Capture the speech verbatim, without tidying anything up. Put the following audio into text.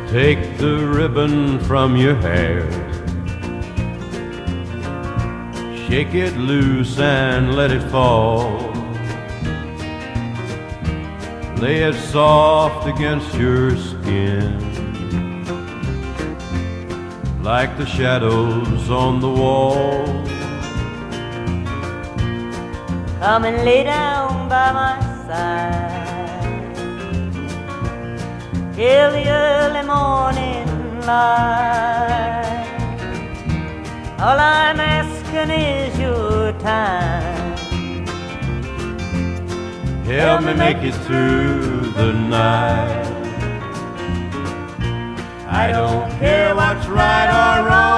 Take the ribbon from your hair, shake it loose and let it fall. Lay it soft against your skin, like the shadows on the wall. Come and lay down by my side till the early morning light. All I'm asking is your time. Help me make it through the night. I don't care what's right or wrong.